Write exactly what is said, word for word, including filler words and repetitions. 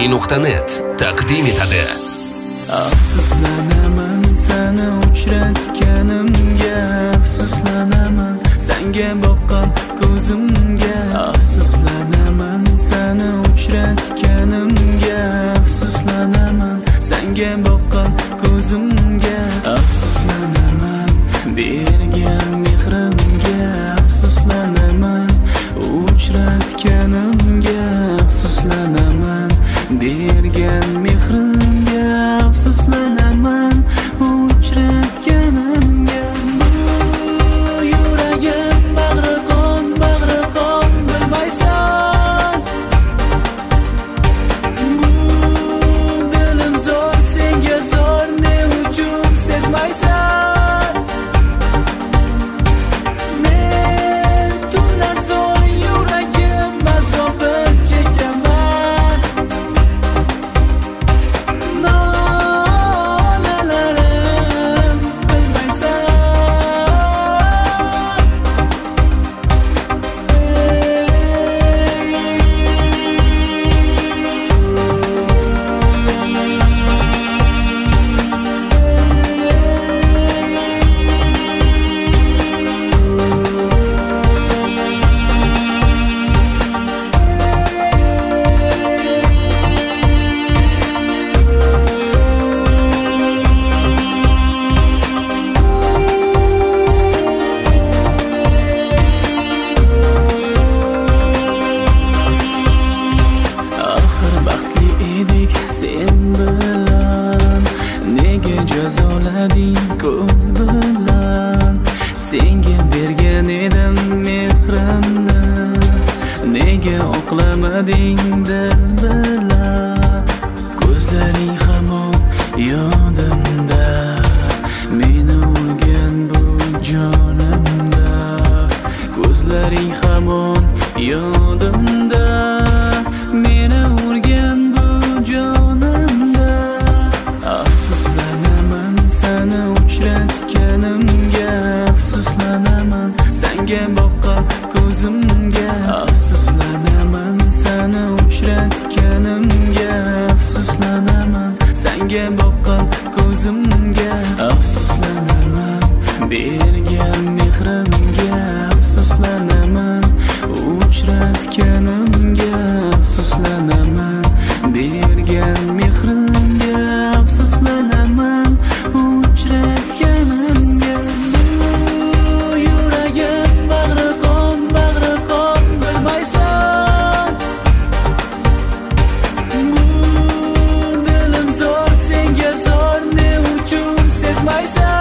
nuqta net taqdim etadi. Afsuslanaman seni uchratganimga, afsuslanaman senga boqqan ko'zimga, afsuslanaman seni uchratganimga, afsuslanaman senga boqqan ko'zimga, afsuslanaman bergan mehrimga, afsuslanaman uchratganimga, afsuslanaman bergan mehrimga, afsuslanaman uchratganimga. Bu yuragim bag'ri qon, bag'ri qon bilmaysan. Bu dilim zo'r, senga zo'r, ne uchun sezmaysan. Men tunlar zo'r, yuragim azobin chekaman. Nolalarim bilmaysan. Axir baxtli edik sen bilan, nega jazolading ko'z bilan? Senga bergan edim mehrimni, nega oqlamading dil bilan? Ko'zlaring hamon yodimda, meni urgan bu jonimda. Ko'zlaring hamon yodimda, meni urgan bu jonimda. Afsuslanaman seni uchratganimga, afsuslanaman senga boqqan ko'zimga, afsuslanaman seni uchratganimga, afsuslanaman senga boqqan ko'zimga, afsuslanaman bergan mehrimga, afsuslanaman uchratganimga, afsuslanaman bergan mehrimga, afsuslanaman uchratganimga. Bu yuragim bag'ri qon, bag'ri qon bilmaysan. Bu dilim zo'r, senga zo'r, ne uchun sezmaysan.